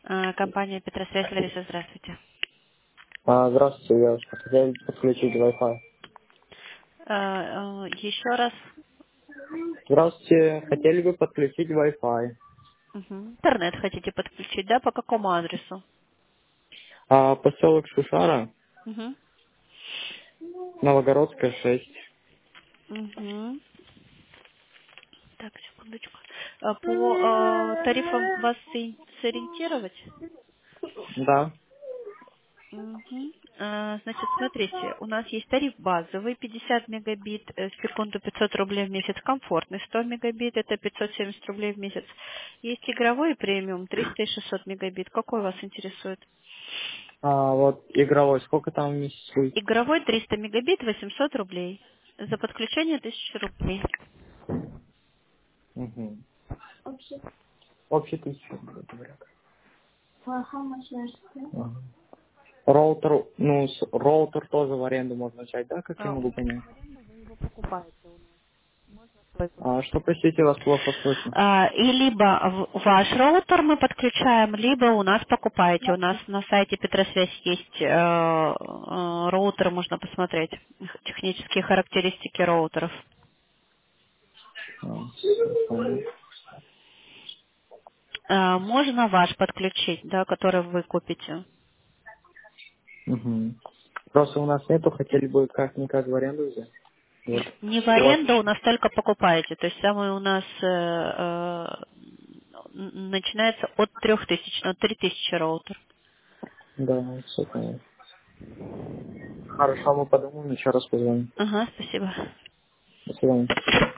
Компания Петросвязь, Лариса, здравствуйте. Здравствуйте, девушка. Хотел подключить Wi-Fi. Еще раз. Здравствуйте, хотели бы подключить Wi-Fi. Интернет хотите подключить, да? По какому адресу? Поселок Шушара, Угу. Новогородская, 6. Угу. Так, секундочку. По тарифам вас сориентировать? Да. Мгм. Значит, смотрите, у нас есть тариф базовый, 50 мегабит в секунду, 500 рублей в месяц, комфортный, 100 мегабит, это 570 рублей в месяц. Есть игровой и премиум, 300 и 600 мегабит. Какой вас интересует? Вот игровой, сколько там в месяц будет? Игровой 300 мегабит, 800 рублей. За подключение 1000 рублей. Угу. Общий 1000, говорят. Ага. Роутер, роутер тоже в аренду можно взять, да, как я могу понять? Что, простите, вас плохо слышно? И либо ваш роутер мы подключаем, либо у нас покупаете. У нас на сайте Петросвязь есть роутер, можно посмотреть технические характеристики роутеров. Понятно. Можно ваш подключить, да, который вы купите. Угу. Просто у нас нету, хотели бы как-никак в аренду взять. Вот. Не в У вас аренду, у нас только покупаете. То есть самый у нас начинается от 3000, от 3000 роутер. Да, все понятно. Хорошо, мы подумаем, еще раз позвоним. Ага, спасибо. До свидания.